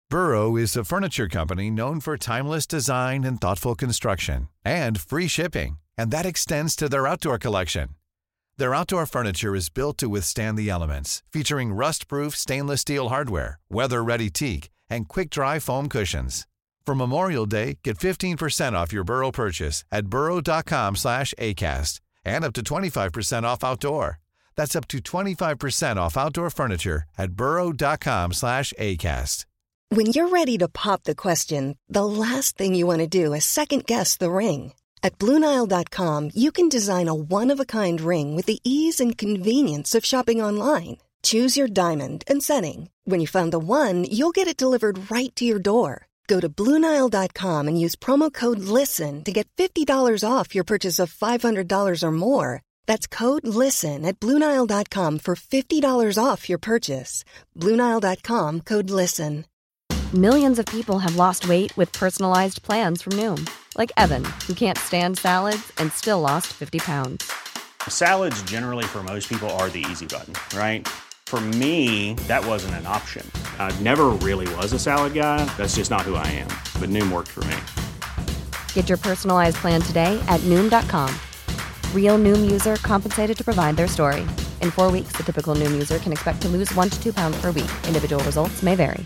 Burrow is a furniture company known for timeless design and thoughtful construction, and free shipping, and that extends to their outdoor collection. Their outdoor furniture is built to withstand the elements, featuring rust-proof stainless steel hardware, weather-ready teak, and quick-dry foam cushions. For Memorial Day, get 15% off your Burrow purchase at burrow.com/ACAST and up to 25% off outdoor. That's up to 25% off outdoor furniture at burrow.com/ACAST. When you're ready to pop the question, the last thing you want to do is second-guess the ring. At BlueNile.com, you can design a one-of-a-kind ring with the ease and convenience of shopping online. Choose your diamond and setting. When you find the one, you'll get it delivered right to your door. Go to BlueNile.com and use promo code LISTEN to get $50 off your purchase of $500 or more. That's code LISTEN at BlueNile.com for $50 off your purchase. BlueNile.com, code LISTEN. Millions of people have lost weight with personalized plans from Noom. Like Evan, who can't stand salads and still lost 50 pounds. Salads generally for most people are the easy button, right? For me, that wasn't an option. I never really was a salad guy. That's just not who I am. But Noom worked for me. Get your personalized plan today at Noom.com. Real Noom user compensated to provide their story. In 4 weeks, the typical Noom user can expect to lose 1 to 2 pounds per week. Individual results may vary.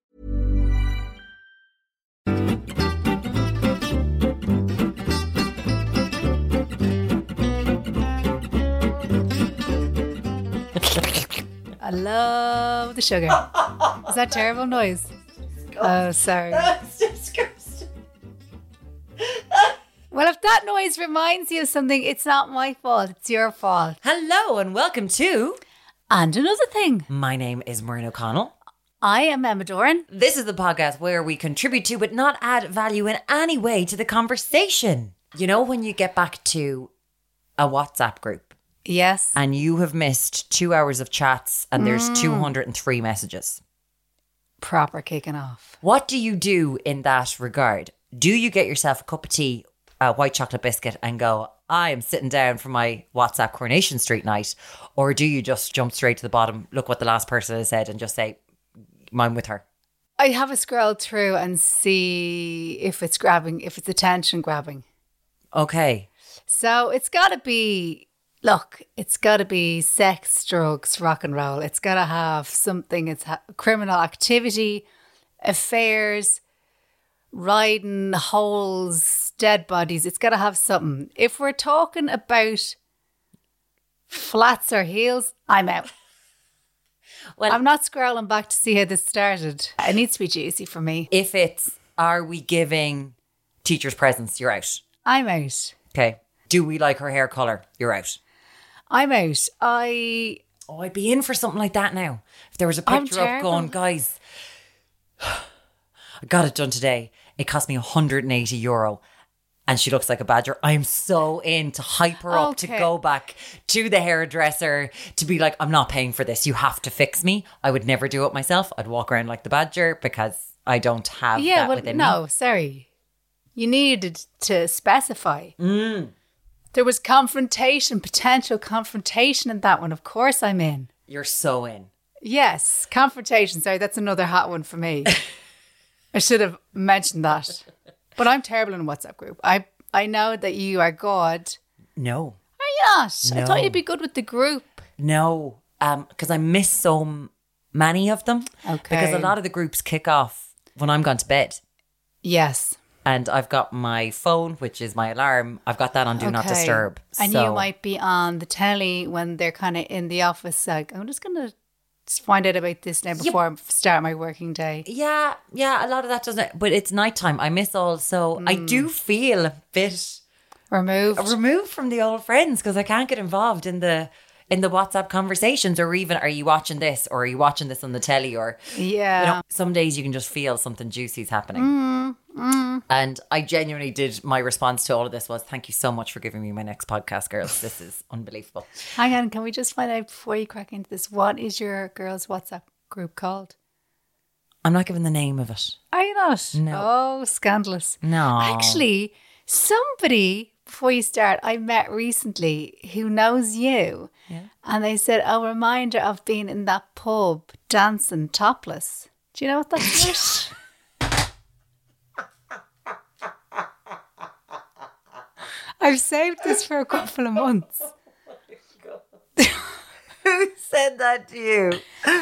I love the sugar. Is that terrible noise? Oh, sorry. That's disgusting. Well, if that noise reminds you of something, it's not my fault. It's your fault. Hello and welcome to And Another Thing. My name is Maureen O'Connell. I am Emma Doran. This is the podcast where we contribute to but not add value in any way to the conversation. You know when you get back to a WhatsApp group Yes. and you have missed 2 hours of chats and there's 203 messages. Proper kicking off. What do you do in that regard? Do you get yourself a cup of tea, a white chocolate biscuit and go, I am sitting down for my WhatsApp Coronation Street night? Or do you just jump straight to the bottom, look what the last person has said and just say, mine with her? I have a scroll through and see if it's grabbing, if it's attention grabbing. Okay. So it's got to be, look, it's got to be sex, drugs, rock and roll. It's got to have something. It's criminal activity, affairs, riding holes, dead bodies. It's got to have something. If we're talking about flats or heels, I'm out. Well, I'm not scrolling back to see how this started. It needs to be juicy for me. if it's, are we giving teachers presents? You're out. I'm out. Okay. Do we like her hair colour? You're out. I'm out. Oh, I'd be in for something like that now. If there was a I'm picture up terrible. going, guys, I got it done today. It cost me €180 and she looks like a badger. I'm so in to hype her up, to Okay. go back to the hairdresser, to be like, I'm not paying for this. You have to fix me. I would never do it myself. I'd walk around like the badger because I don't have that within me. no, sorry. You needed to specify. There was confrontation, potential confrontation in that one. Of course I'm in. You're so in. Yes, confrontation. Sorry, that's another hot one for me. I should have mentioned that. But I'm terrible in a WhatsApp group. I know that you are good. No. Are you not? I No. thought you'd be good with the group. No, because I miss so many of them. Okay. Because a lot of the groups kick off when I'm gone to bed. Yes. And I've got my phone, which is my alarm. I've got that on Do Not Okay. Disturb. And So- you might be on the telly when they're kind of in the office, like, I'm just going to find out about this now before I start my working day. Yeah, a lot of that doesn't. But it's nighttime. I miss all. So I do feel a bit removed from the old friends because I can't get involved in the WhatsApp conversations, or even, are you watching this, or are you watching this on the telly, or Yeah. you know, some days you can just feel something juicy is happening. And I genuinely did. My response to all of this was, thank you so much for giving me my next podcast, girls. This is unbelievable. Hang on, can we just find out before you crack into this, what is your girls' WhatsApp group called? I'm not giving the name of it. Are you not? No. Oh, scandalous. No. Actually, somebody, before you start, I met recently who knows you. Yeah. And they said, a reminder of being in that pub dancing topless. Do Do you know what that's about? I've saved this for a couple of months. Who said that to you?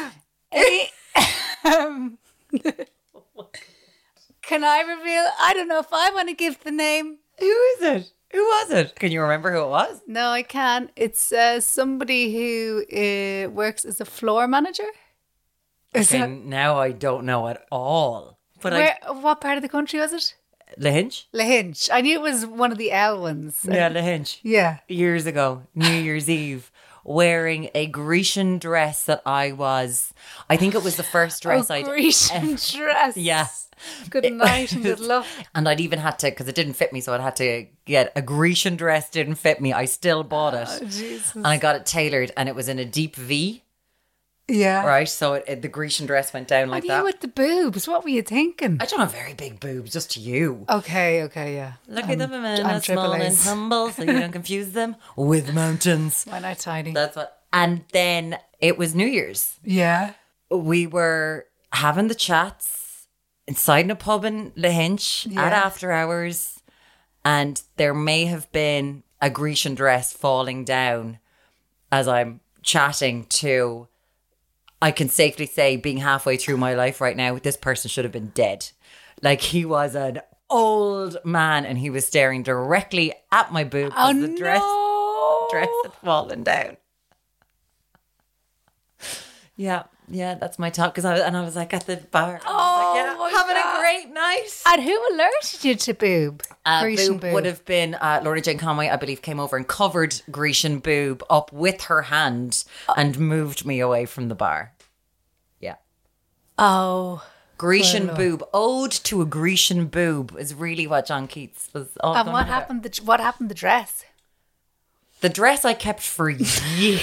Can I reveal? I don't know if I want to give the name. Who is it? Who was it? Can you remember who it was? No, I can't. It's somebody who works as a floor manager. Okay, now I don't know at all. But what part of the country was it? Lahinch? Lahinch. I knew it was one of the L ones. Yeah, Lahinch. Yeah. Years ago, New Year's Eve, wearing a Grecian dress that I think it was the first dress I'd Grecian dress. Yeah. Good night and good luck. And I'd even had to, because it didn't fit me, so I'd had to get a Grecian dress, didn't fit me. I still bought it. Oh, Jesus. And I got it tailored and it was in a deep V. Yeah. Right? So the Grecian dress went down like and that. you with the boobs, what were you thinking? I don't have very big boobs, just to you. Okay, yeah. Look at them, men I'm are small and A's. humble, so you don't confuse them with mountains. Why not tiny? That's what. And then it was New Year's. Yeah. We were having the chats inside in a pub in Lahinch at after hours, and there may have been a Grecian dress falling down as I'm chatting to, I can safely say, being halfway through my life right now, this person should have been dead. Like, he was an old man and he was staring directly at my boob because the dress had fallen down. Yeah, that's my top. Because I was like at the bar. Having a great night. And who alerted you to boob? Grecian Boob would have been Laura Jane Conway, I believe, came over and covered Grecian boob up with her hand and moved me away from the bar. Yeah. Oh. Grecian boob. Ode to a Grecian boob is really what John Keats was all And what happened? What happened to the dress? The dress I kept for years.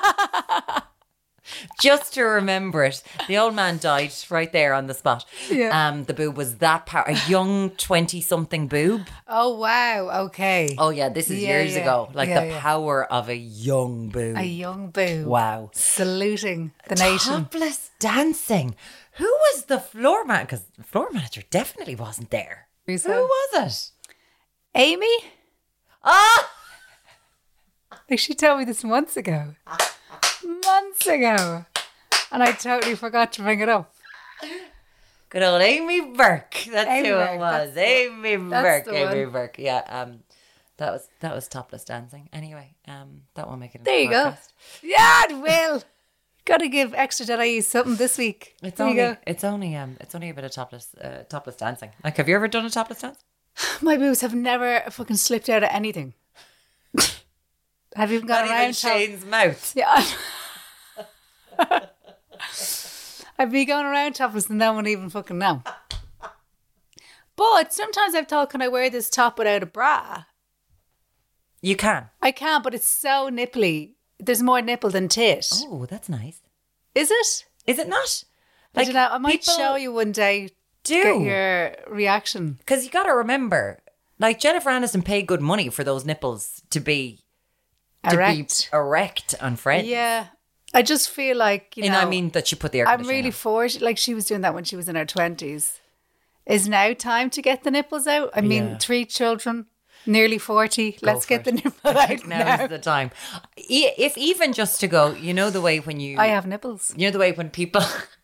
Just to remember it. The old man died right there on the spot. Yeah. The boob was that a young 20-something boob. Oh, wow. Okay. Oh, yeah, this is years ago. Like the power of a young boob. A young boob. Wow. Saluting the nation. Topless dancing. Who was the floor manager? Because the floor manager definitely wasn't there. Who was it? Amy? Ah! Like, she told me this months ago. Months ago. And I totally forgot to bring it up. Good old Amy Burke. That's Amy who Burke, it was. that's Amy that's Burke. the Amy one. Burke. Yeah. That was topless dancing. Anyway, that won't make it. There you go. Yeah, it will. Got to give extra Jedi something this week. It's There you go. only a bit of topless dancing. Like, have you ever done a topless dance? My boobs have never fucking slipped out of anything. Have you even gone Not around even Shane's mouth. Yeah. I'd be going around topless and no one even fucking know. But sometimes I've thought, can I wear this top without a bra? You can. I can, but it's so nipply. There's more nipple than tit. Oh, that's nice. Is it? Is it not? I don't know. I might people show you one day. do. Get your reaction. Because you got to remember, like, Jennifer Aniston paid good money for those nipples to be erect on Friends. Yeah. I just feel like, you know. I mean that she put the air I'm conditioning really on. for it. Like, she was doing that when she was in her 20s. Is now time to get the nipples out? I mean, 3 children, nearly 40. Let's get the nipple out Now now. is the time. If even just to go, you know the way when you... I have nipples. You know the way when people,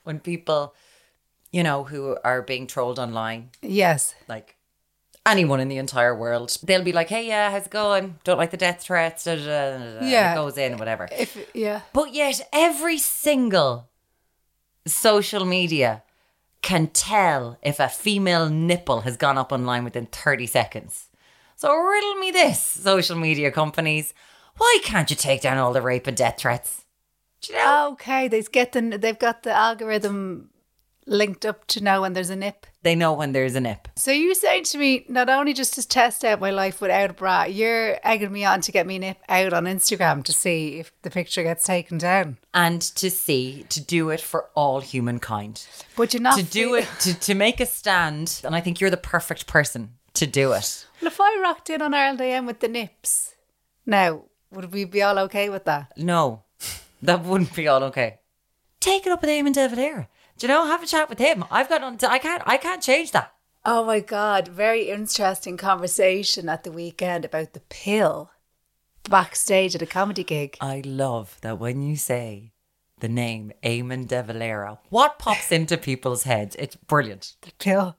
you know, who are being trolled online, Yes. like anyone in the entire world, they'll be like, hey, yeah, how's it going? Don't like the death threats. Da, da, da, da, da. Yeah. It goes in, whatever. Yeah. But yet every single social media can tell if a female nipple has gone up online within 30 seconds. So riddle me this, social media companies. Why can't you take down all the rape and death threats? Do you know? Okay, they've got the algorithm linked up to know when there's a nip. They know when there's a nip. So you saying to me, not only just to test out my life without a bra, you're egging me on to get me nip out on Instagram to see if the picture gets taken down. And to do it for all humankind. But you're not... To do it, to make a stand, and I think you're the perfect person to do it. Well, if I rocked in on Ireland AM with the nips, now, would we be all okay with that? No, that wouldn't be all okay. Take it up with Eamon De Valera. Do you know, have a chat with him. I've got on. I can't change that. Oh my God. Very interesting conversation at the weekend about the pill backstage at a comedy gig. I love that when you say the name Eamon De Valera, what pops into people's heads? It's brilliant. The pill.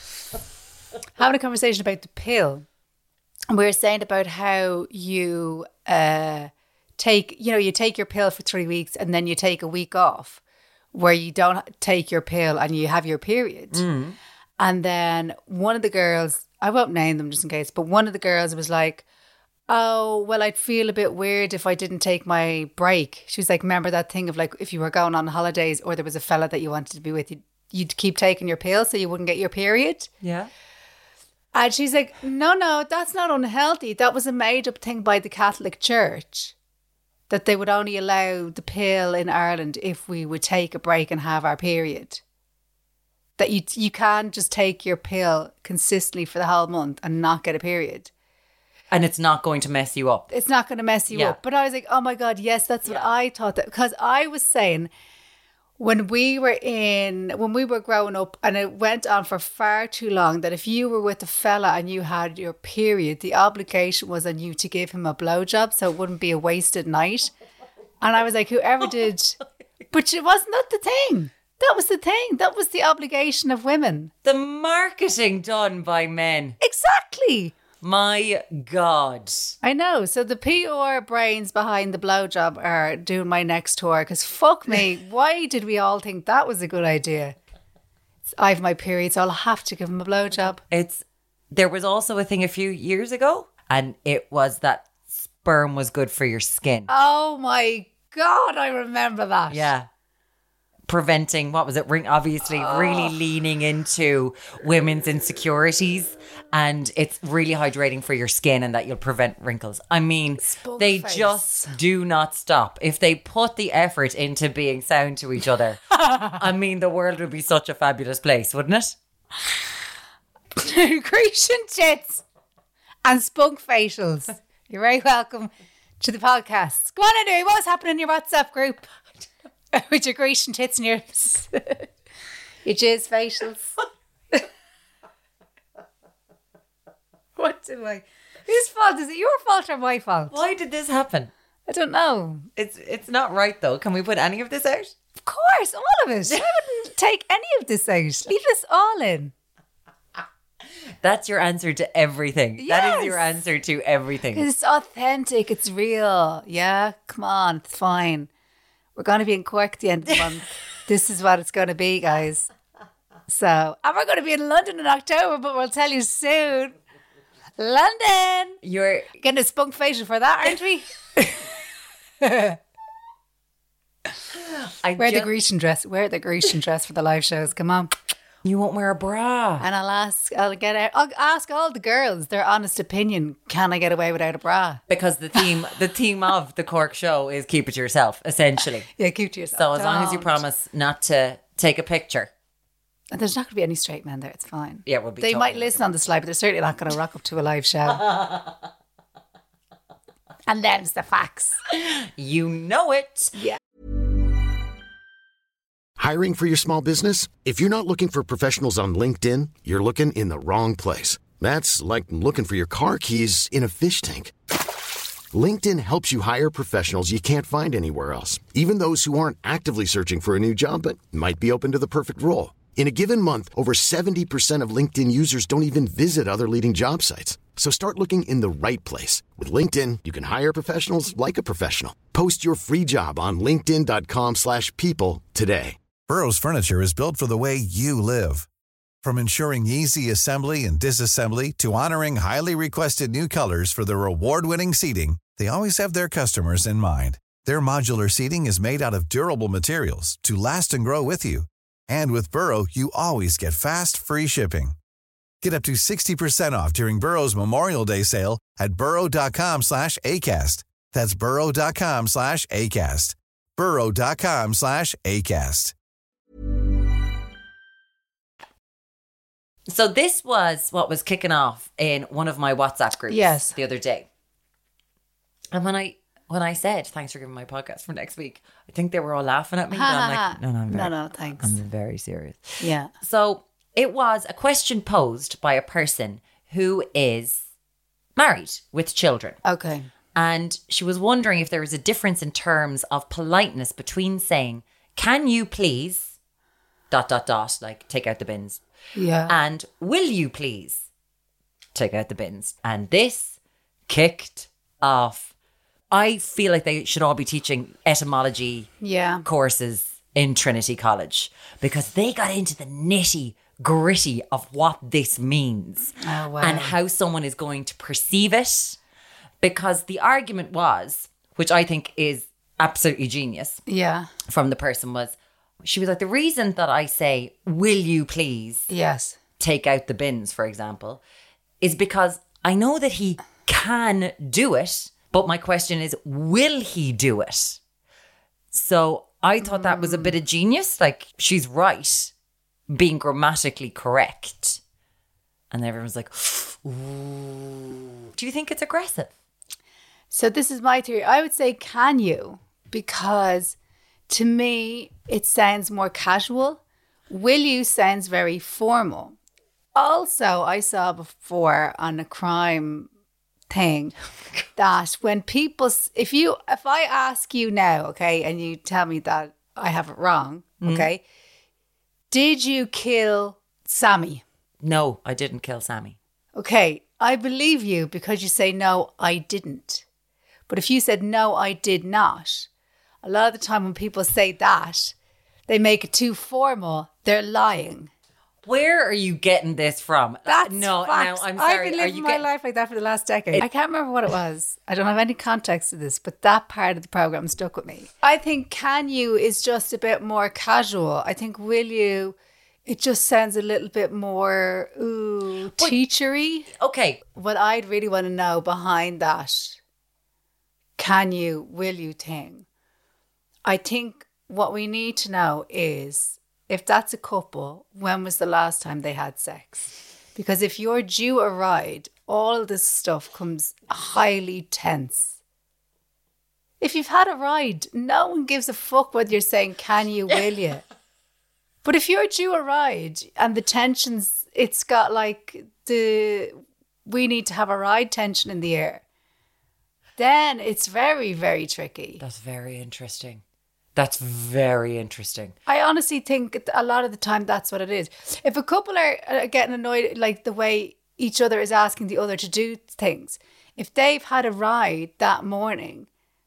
Having a conversation about the pill. And we were saying about how you take your pill for 3 weeks and then you take a week off where you don't take your pill and you have your period. And then one of the girls, I won't name them just in case, but one of the girls was like, oh, well, I'd feel a bit weird if I didn't take my break. She was like, remember that thing of like, if you were going on holidays or there was a fella that you wanted to be with, you'd keep taking your pill so you wouldn't get your period. Yeah. And she's like, no, that's not unhealthy. That was a made up thing by the Catholic Church, that they would only allow the pill in Ireland if we would take a break and have our period. That you can't just take your pill consistently for the whole month and not get a period. And it's not going to mess you up. It's not going to mess you up. But I was like, oh my God, yes, that's what I thought. That because I was saying when we were growing up and it went on for far too long, that if you were with a fella and you had your period, the obligation was on you to give him a blowjob so it wouldn't be a wasted night. And I was like, whoever did, but it wasn't that the thing. That was the thing. That was the obligation of women. The marketing done by men. Exactly. My God. I know. So the PR brains behind the blowjob are doing my next tour because fuck me, why did we all think that was a good idea? I have my period, so I'll have to give him a blowjob. There was also a thing a few years ago, and it was that sperm was good for your skin. Oh my God, I remember that. Yeah. Preventing, what was it? Obviously, really leaning into women's insecurities, and it's really hydrating for your skin, and that you'll prevent wrinkles. I mean, they just do not stop. If they put the effort into being sound to each other, I mean, the world would be such a fabulous place, wouldn't it? Grecian tits and spunk facials. You're very welcome to the podcast. Go on anyway. What's happening in your WhatsApp group? With your Grecian tits and your jizz facials. What do I? Whose fault is it? Your fault or my fault? Why did this happen? I don't know. It's not right though. Can we put any of this out? Of course, all of it. I wouldn't take any of this out. Leave this all in. That's your answer to everything. Yes. That is your answer to everything. It's authentic. It's real. Yeah, come on. It's fine. We're going to be in Cork at the end of the month. This is what it's going to be, guys. So, and we're going to be in London in October, but we'll tell you soon. London! You're getting a spunk facial for that, aren't we? Wear the Grecian dress. Wear the Grecian dress for the live shows. Come on. You won't wear a bra. And I'll ask all the girls their honest opinion. Can I get away without a bra? Because the theme of the Cork show is keep it to yourself, essentially. Yeah, keep it to yourself. So as long as you promise not to take a picture. And there's not going to be any straight men there. It's fine. Yeah, we'll be. They might listen on the slide, but they're certainly not going to rock up to a live show. And them's the facts. You know it. Yeah. Hiring for your small business? If you're not looking for professionals on LinkedIn, you're looking in the wrong place. That's like looking for your car keys in a fish tank. LinkedIn helps you hire professionals you can't find anywhere else, even those who aren't actively searching for a new job but might be open to the perfect role. In a given month, over 70% of LinkedIn users don't even visit other leading job sites. So start looking in the right place. With LinkedIn, you can hire professionals like a professional. Post your free job on linkedin.com/people today. Burrow's furniture is built for the way you live. From ensuring easy assembly and disassembly to honoring highly requested new colors for their award-winning seating, they always have their customers in mind. Their modular seating is made out of durable materials to last and grow with you. And with Burrow, you always get fast, free shipping. Get up to 60% off during Burrow's Memorial Day sale at burrow.com/ACAST. That's burrow.com/ACAST. burrow.com/ACAST. So this was what was kicking off in one of my WhatsApp groups the other day. And when I when I said, thanks for giving my podcast for next week, I think they were all laughing at me. But I'm like, no, thanks. I'm very serious. Yeah. So it was a question posed by a person who is married with children. Okay. And she was wondering if there was a difference in terms of politeness between saying, can you please, ... like take out the bins. Yeah. And will you please take out the bins? And this kicked off. I feel like they should all be teaching etymology courses in Trinity College, because they got into the nitty gritty of what this means and how someone is going to perceive it. Because the argument was, which I think is absolutely genius from the person, was, she was like, the reason that I say, will you please take out the bins, for example, is because I know that he can do it, but my question is, will he do it? So I thought that was a bit of genius. Like, she's right, being grammatically correct. And everyone's like, ooh. Do you think it's aggressive? So this is my theory. I would say, can you? Because to me, it sounds more casual. Will you sounds very formal. Also, I saw before on a crime thing that when people, if I ask you now, okay, and you tell me that I have it wrong, okay, did you kill Sammy? No, I didn't kill Sammy. Okay, I believe you because you say, no, I didn't. But if you said, no, I did not, a lot of the time when people say that, they make it too formal. They're lying. Where are you getting this from? That's no, facts. I'm sorry. I've been living my life like that for the last decade. I can't remember what it was. I don't have any context to this, but that part of the program stuck with me. I think can you is just a bit more casual. I think will you, it just sounds a little bit more teachery. Okay. What I'd really want to know behind that can you, will you thing, I think what we need to know is, if that's a couple, when was the last time they had sex? Because if you're due a ride, all this stuff comes highly tense. If you've had a ride, no one gives a fuck whether you're saying, can you, will you? But if you're due a ride and the tensions, it's got like the, we need to have a ride tension in the air, then it's very, very tricky. That's very interesting. That's very interesting. I honestly think a lot of the time that's what it is. If a couple are getting annoyed, like the way each other is asking the other to do things, if they've had a ride that morning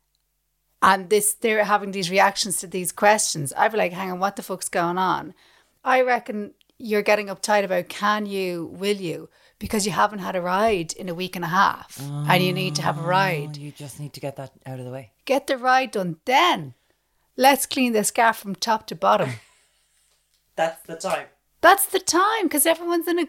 and they're having these reactions to these questions, I'd be like, hang on, what the fuck's going on? I reckon you're getting uptight about can you, will you, because you haven't had a ride in a week and a half and you need to have a ride. You just need to get that out of the way. Get the ride done. Then let's clean the scarf from top to bottom. That's the time. That's the time, because everyone's in a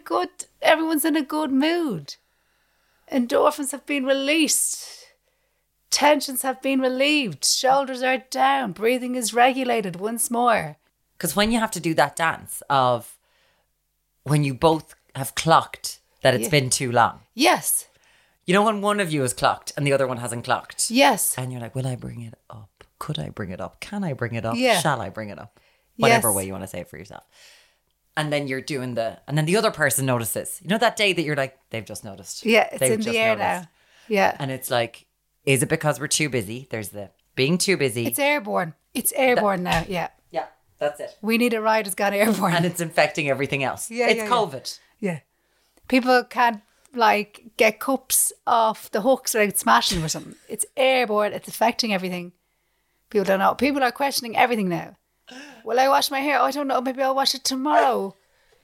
good mood. Endorphins have been released. Tensions have been relieved. Shoulders are down. Breathing is regulated once more. Because when you have to do that dance of when you both have clocked that it's been too long. Yes. You know when one of you is clocked and the other one hasn't clocked? Yes. And you're like, will I bring it up? Could I bring it up? Can I bring it up? Yeah. Shall I bring it up? Whatever way you want to say it for yourself. And then you're doing and then the other person notices. You know that day that you're like, they've just noticed. Yeah, it's in the air now. Yeah. And it's like, is it because we're too busy? There's the being too busy. It's airborne. It's airborne now, yeah. Yeah, that's it. We need a ride has gone airborne. And it's infecting everything else. Yeah, it's COVID. Yeah. People can't like get cups off the hooks without smashing them or something. It's airborne. It's affecting everything. People don't know. People are questioning everything now. Will I wash my hair? Oh, I don't know. Maybe I'll wash it tomorrow.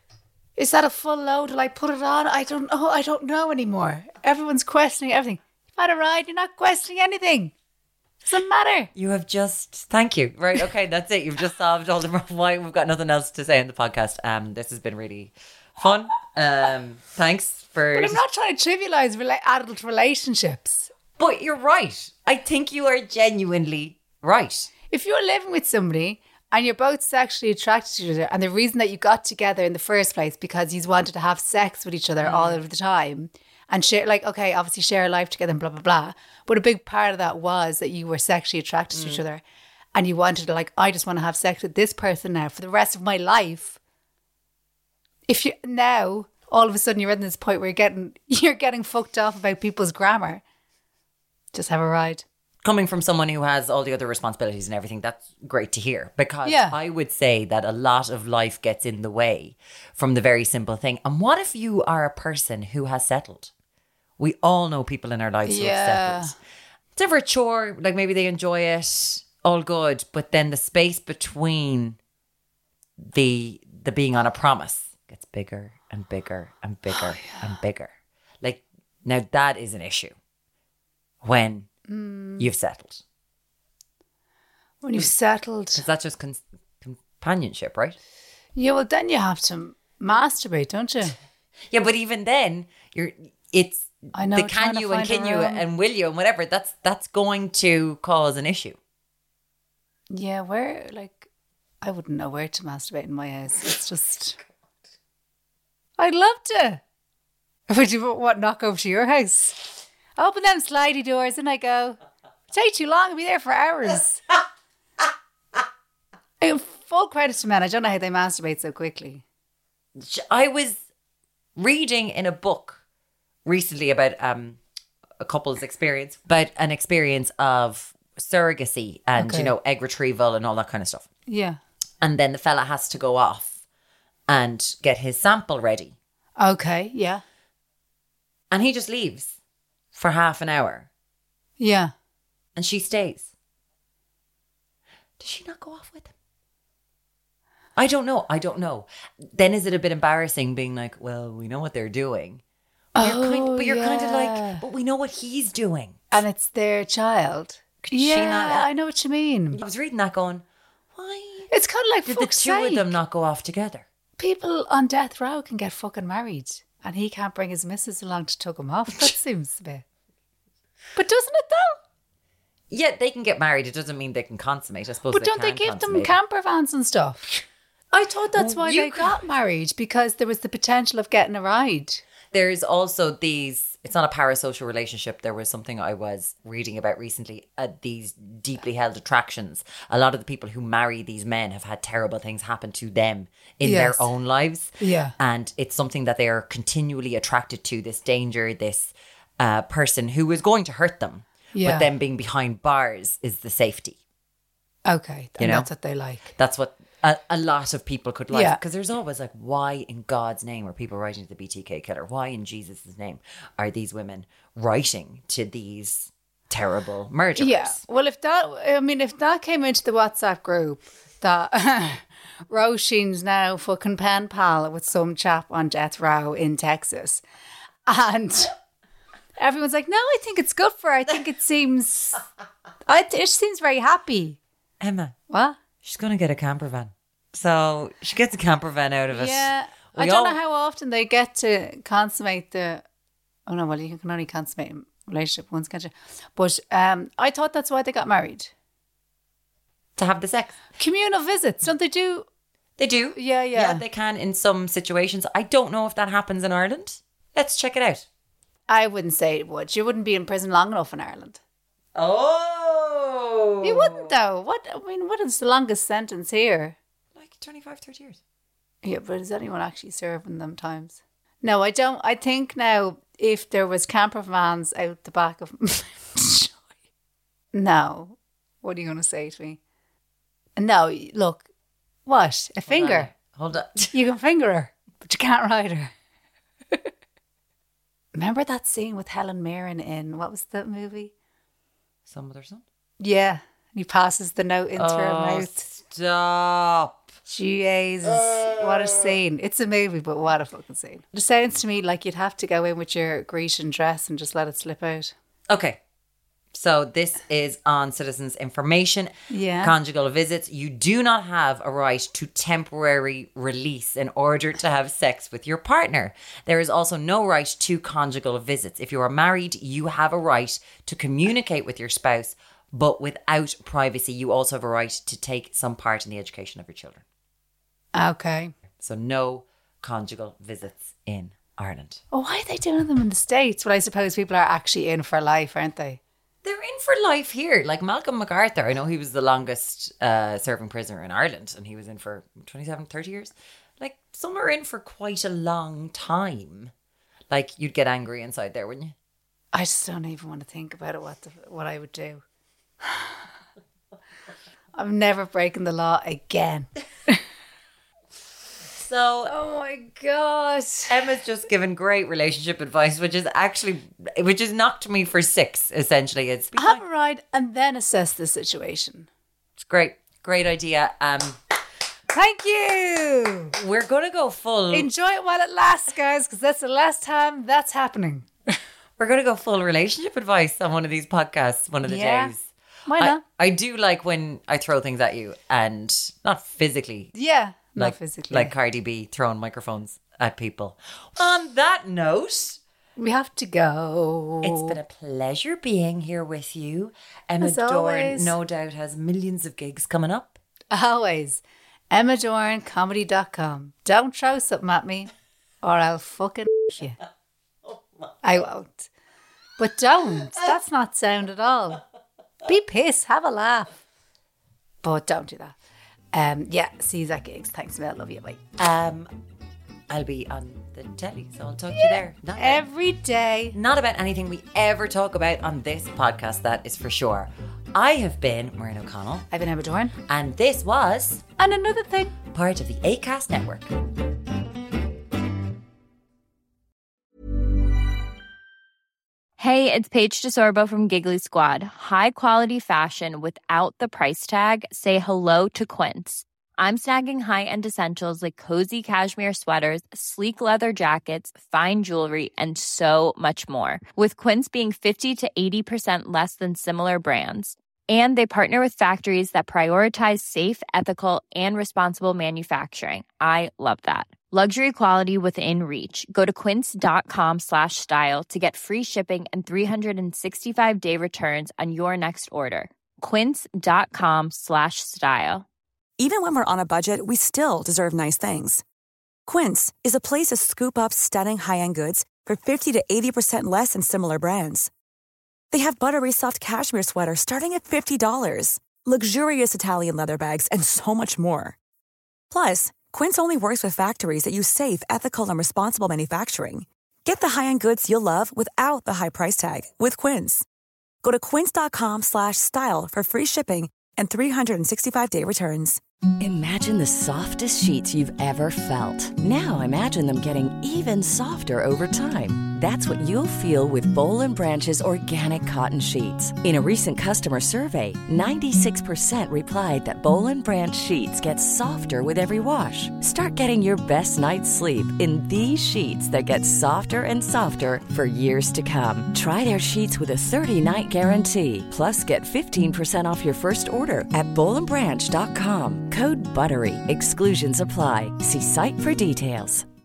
Is that a full load? Will I put it on? I don't know. I don't know anymore. Everyone's questioning everything. You've had a ride. You're not questioning anything. Doesn't matter. You have thank you. Right. Okay. That's it. You've just solved all the why. We've got nothing else to say in the podcast. This has been really fun. Thanks for. But I'm not trying to trivialize adult relationships. But you're right. I think you are genuinely right. If you're living with somebody and you're both sexually attracted to each other, and the reason that you got together in the first place because you wanted to have sex with each other all of the time, and share, like, okay, obviously share a life together and blah, blah, blah. But a big part of that was that you were sexually attracted to each other and you wanted to, like, I just want to have sex with this person now for the rest of my life. If you now, all of a sudden you're at this point where you're getting fucked off about people's grammar. Just have a ride. Coming from someone who has all the other responsibilities and everything, that's great to hear, because I would say that a lot of life gets in the way from the very simple thing. And what if you are a person who has settled? We all know people in our lives who have settled. It's never a chore, like maybe they enjoy it, all good, but then the space between the being on a promise gets bigger and bigger and bigger and bigger. Like, now that is an issue when you've settled. When you've settled. Because that's just companionship, right? Yeah, well, then you have to masturbate, don't you? Yeah, but even then, I know, the can you and can you and will you and whatever, that's going to cause an issue. Yeah, I wouldn't know where to masturbate in my house. It's just, I'd love to. Would you knock over to your house? Open them slidey doors and I go, take too long, I'll be there for hours. Full credit to men. I don't know how they masturbate so quickly. I was reading in a book recently about a couple's experience, about an experience of surrogacy and, egg retrieval and all that kind of stuff. Yeah. And then the fella has to go off and get his sample ready. Okay, yeah. And he just leaves for half an hour. Yeah. And she stays. Does she not go off with him? I don't know. Then is it a bit embarrassing being like, well, we know what they're doing. But you're kind of like, but we know what he's doing. And it's their child. I know what you mean. I was reading that going, why? It's kind of like, did the two of them not go off together? People on death row can get fucking married and he can't bring his missus along to tug him off. That seems a bit. But doesn't it though? Yeah, they can get married. It doesn't mean they can consummate. I suppose. But don't they give them camper vans and stuff? I thought that's why they got married, because there was the potential of getting a ride. There's also these, it's not a parasocial relationship. There was something I was reading about recently, these deeply held attractions. A lot of the people who marry these men have had terrible things happen to them in their own lives. Yeah. And it's something that they are continually attracted to, this danger, this person who is going to hurt them. Yeah. But them being behind bars is the safety. Okay. And that's what they like. That's what a lot of people could like. Because there's always like, why in God's name are people writing to the BTK killer? Why in Jesus' name are these women writing to these terrible murderers? Yeah. Well, if that came into the WhatsApp group, that Roisin's now fucking pen pal with some chap on death row in Texas. And everyone's like, no, I think it's good for her. I think it seems very happy. Emma. What? She's going to get a camper van. So she gets a camper van out of it. Yeah. I don't know how often they get to consummate the... Oh, no, well, you can only consummate a relationship once, can't you? But I thought that's why they got married. To have the sex. Communal visits, don't they do? They do. Yeah. Yeah, they can in some situations. I don't know if that happens in Ireland. Let's check it out. I wouldn't say it would. You wouldn't be in prison long enough in Ireland. Oh. You wouldn't though. What is the longest sentence here? Like 25, 30 years. Yeah, but is anyone actually serving them times? No, I don't. I think now if there was camper vans out the back of... No. What are you going to say to me? No, look. What? A finger? Hold on. You can finger her, but you can't ride her. Remember that scene with Helen Mirren in, what was that movie? Some Other Son? Yeah. And he passes the note into her mouth. Stop. Jesus. What a scene. It's a movie, but what a fucking scene. It sounds to me like you'd have to go in with your Grecian dress and just let it slip out. Okay. So this is on Citizens Information. Yeah. Conjugal visits. You do not have a right to temporary release in order to have sex with your partner. There is also no right to conjugal visits. If you are married, you have a right to communicate with your spouse, but without privacy. You also have a right to take some part in the education of your children. Okay. So no conjugal visits in Ireland. Oh, why are they doing them in the States? Well, I suppose people are actually in for life, aren't they? They're in for life here. Like Malcolm MacArthur, I know he was the longest serving prisoner in Ireland, and he was in for 27, 30 years. Like, some are in for quite a long time. Like, you'd get angry inside there, wouldn't you? I just don't even want to think about it, what I would do. I'm never breaking the law again. So, oh my God. Emma's just given great relationship advice, which has knocked me for 6, essentially. It's have a ride and then assess the situation. It's great. Great idea. Thank you. We're going to go full. Enjoy it while it lasts, guys, because that's the last time that's happening. We're going to go full relationship advice on one of these podcasts one of the days. Why not? I do like when I throw things at you, and not physically. Yeah, not physically. Like Cardi B throwing microphones at people. On that note, we have to go. It's been a pleasure being here with you. Emma As Dorn always. no doubt has millions of gigs coming up. Always. EmmaDornComedy.com. Don't throw something at me or I'll fucking you. I won't. But don't. That's not sound at all. Be pissed. Have a laugh. But don't do that. See you at gigs. Thanks, Mel. Love you. Bye. I'll be on the telly, so I'll talk to you there. Every day. Not about anything we ever talk about on this podcast, that is for sure. I have been Maureen O'Connell. I've been Emma Dorn. And this was... And another thing. Part of the Acast Network. Hey, it's Paige DeSorbo from Giggly Squad. High quality fashion without the price tag. Say hello to Quince. I'm snagging high-end essentials like cozy cashmere sweaters, sleek leather jackets, fine jewelry, and so much more. With Quince being 50 to 80% less than similar brands. And they partner with factories that prioritize safe, ethical, and responsible manufacturing. I love that. Luxury quality within reach. Go to quince.com/style to get free shipping and 365-day returns on your next order. Quince.com/style. Even when we're on a budget, we still deserve nice things. Quince is a place to scoop up stunning high-end goods for 50 to 80% less than similar brands. They have buttery soft cashmere sweaters starting at $50, luxurious Italian leather bags, and so much more. Plus, Quince only works with factories that use safe, ethical, and responsible manufacturing. Get the high-end goods you'll love without the high price tag with Quince. Go to quince.com/style for free shipping and 365-day returns. Imagine the softest sheets you've ever felt. Now imagine them getting even softer over time. That's what you'll feel with Boll & Branch's organic cotton sheets. In a recent customer survey, 96% replied that Boll & Branch sheets get softer with every wash. Start getting your best night's sleep in these sheets that get softer and softer for years to come. Try their sheets with a 30-night guarantee. Plus, get 15% off your first order at bollandbranch.com. Code BUTTERY. Exclusions apply. See site for details.